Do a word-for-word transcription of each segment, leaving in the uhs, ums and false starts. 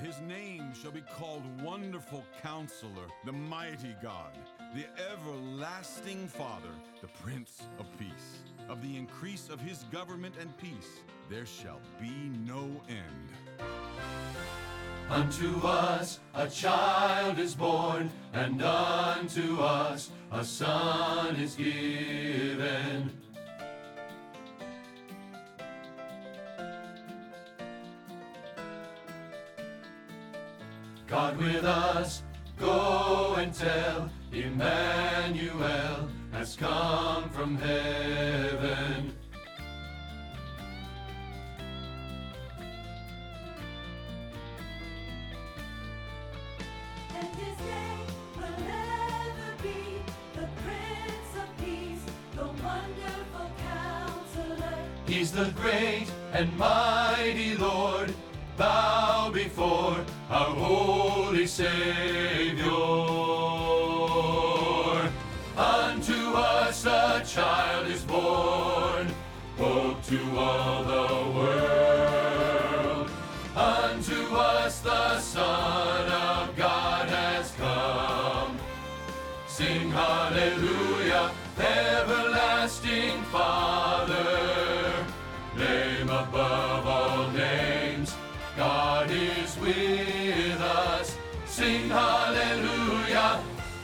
his name shall be called Wonderful Counselor, the Mighty God, the Everlasting Father, the Prince of Peace. Of the increase of his government and peace there shall be no end. Unto us a child is born, and unto us a son is given. God with us, go and tell, Emmanuel has come from heaven. And his name will ever be the Prince of Peace, the Wonderful Counselor. He's the great and mighty Lord. Bow before our holy Savior. Unto us a child is born, hope to all the world. Unto us the Son of God has come. Sing hallelujah, everlasting Father. Name above all names, God is with us. Sing hallelujah.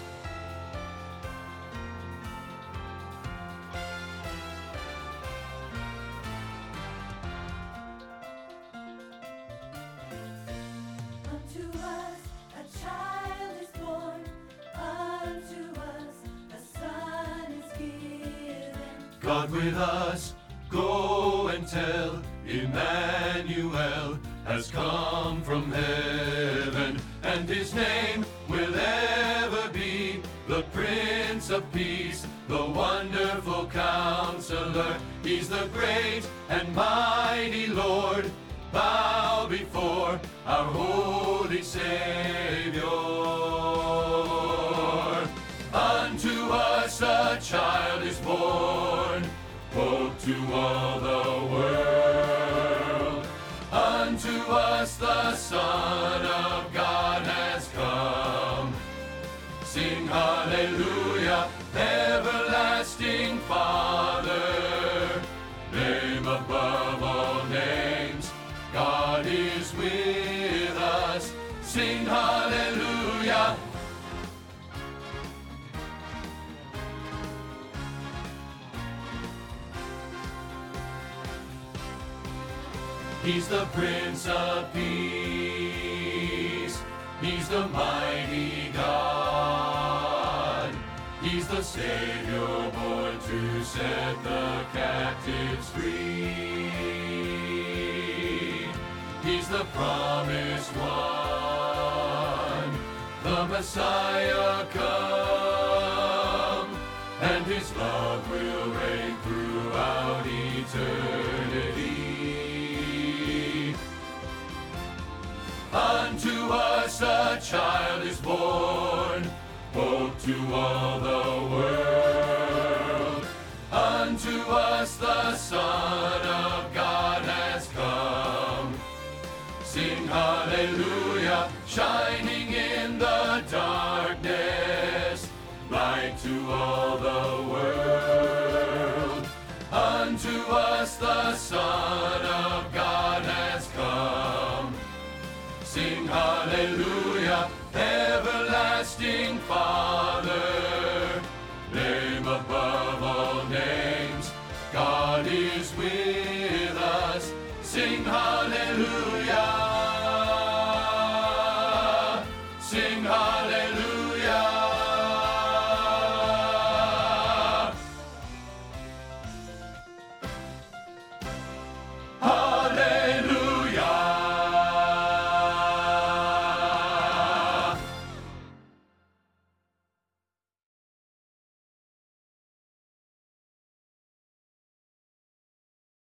Unto us a child is born, unto us a son is given. God with us, go and tell, Emmanuel has come from heaven, and his name will ever be the Prince of Peace, the Wonderful Counselor. He's the great and mighty Lord. Bow before our holy Savior. Unto us a child is born, hope to all the world. Unto us the Son of God has come. Sing hallelujah, everlasting Father. Name above all names, God is with us. Sing hallelujah. He's the Prince of Peace. He's the mighty God. He's the Savior born to set the captives free. He's the promised one, the Messiah come, and his love will reign throughout eternity. Unto us a child is born, hope to all the world. Unto us the Son of God has come. Sing hallelujah, shining in the darkness, light to all the world. Unto us the Son of God has come. Sing hallelujah, everlasting Father. Name above all names, God is with